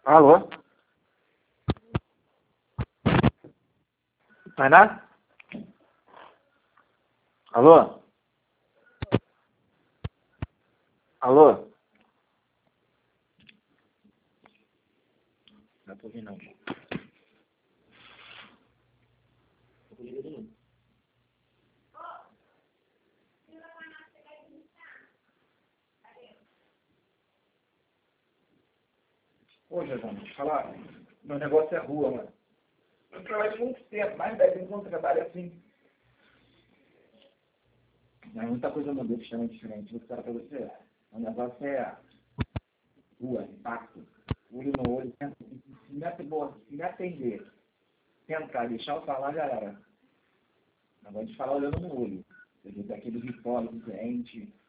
Alô? Tainá? Alô? Alô? Não tô ouvindo, não. Ô, Josão, deixa eu te falar. Meu negócio é rua, mano. Eu trabalho muito tempo, mais de 10 anos quando trabalho assim. Mas muita coisa mudou, extremamente diferente. Vou falar pra você. O negócio é rua, impacto. Olho no olho. Se me atender, tentar deixar eu falar, já era. Não vou te falar olhando no olho. Daquele ritual do cliente.